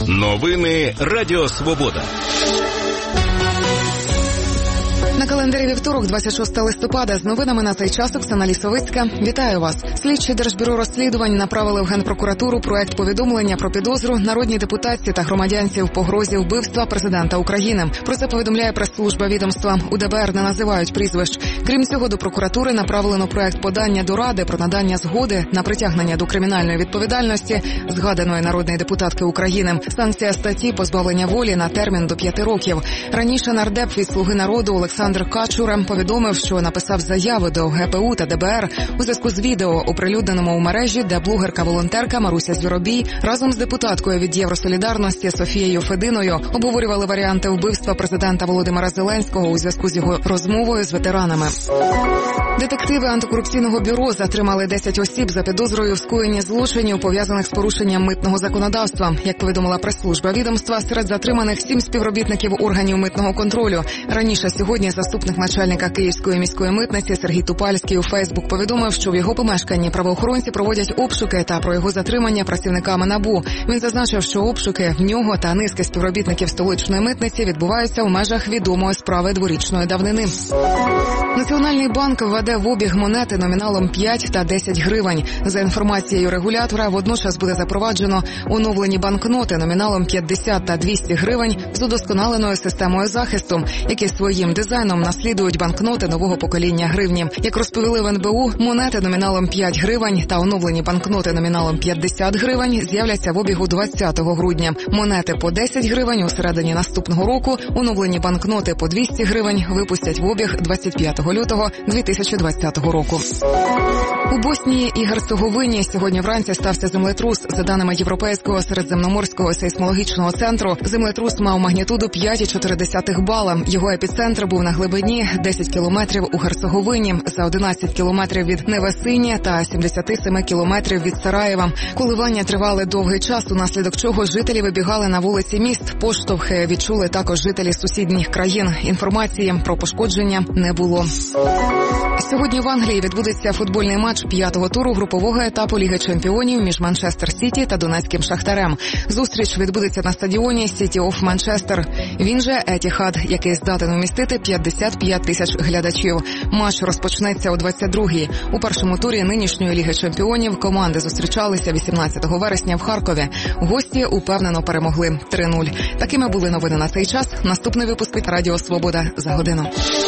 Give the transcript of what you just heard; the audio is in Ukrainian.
Новини Радіо Свобода. На календарі вівторок, 26 листопада. З новинами на цей час Оксана Лісовицька. Вітаю вас. Слідчі Держбюро розслідувань направили в Генпрокуратуру проект повідомлення про підозру народній депутатці та громадянці в погрозі вбивства президента України. Про це повідомляє прес-служба відомства. У ДБР не називають прізвищ. Крім цього, до прокуратури направлено проект подання до Ради про надання згоди на притягнення до кримінальної відповідальності згаданої народної депутатки України. Санкція статті – позбавлення волі на термін до 5 років. Раніше нардеп від «Слуги народу» Олександр Качура повідомив, що написав заяви до ГПУ та ДБР у зв'язку з відео, оприлюдненому у мережі, де блогерка-волонтерка Маруся Звіробій разом з депутаткою від Євросолідарності Софією Фединою обговорювали варіанти вбивства президента Володимира Зеленського у зв'язку з його розмовою з ветеранами. Детективи антикорупційного бюро затримали 10 осіб за підозрою в скоєнні злочинів, пов'язаних з порушенням митного законодавства. Як повідомила прес-служба відомства, серед затриманих 7 співробітників органів митного контролю. Раніше сьогодні заступник начальника Київської міської митниці Сергій Тупальський у Фейсбук повідомив, що в його помешканні правоохоронці проводять обшуки та про його затримання працівниками НАБУ. Він зазначив, що обшуки в нього та низки співробітників столичної митниці відбуваються у межах відомої справи дворічної давнини. Національний банк введе в обіг монети номіналом 5 та 10 гривень. За інформацією регулятора, водночас буде запроваджено оновлені банкноти номіналом 50 та 200 гривень з удосконаленою системою захисту, які своїм дизайном наслідують банкноти нового покоління гривні. Як розповіли в НБУ, монети номіналом 5 гривень та оновлені банкноти номіналом 50 гривень з'являться в обігу 20 грудня. Монети по 10 гривень у середині наступного року, оновлені банкноти по 200 гривень випустять в обіг 25 лютого 2020 року. У Боснії і Герцеговині сьогодні вранці стався землетрус. За даними Європейського середземноморського сейсмологічного центру, землетрус мав магнітуду 5,4 бала. Його епіцентр був на глибині 10 кілометрів у Герцеговині, за 11 кілометрів від Невесині та 77 кілометрів від Сараєва. Коливання тривали довгий час, унаслідок чого жителі вибігали на вулиці міст. Поштовхи відчули також жителі сусідніх країн. Інформації про пошкодження не було. Сьогодні в Англії відбудеться футбольний матч 5-го туру групового етапу Ліги чемпіонів між Манчестер Сіті та Донецьким Шахтарем. Зустріч відбудеться на стадіоні City of Manchester. Він же Етіхад, який здатен вмістити 55 тисяч глядачів. Матч розпочнеться о 22-й. У першому турі нинішньої Ліги чемпіонів команди зустрічалися 18 вересня в Харкові. Гості упевнено перемогли 3-0. Такими були новини на цей час. Наступний випуск від Радіо Свобода за годину.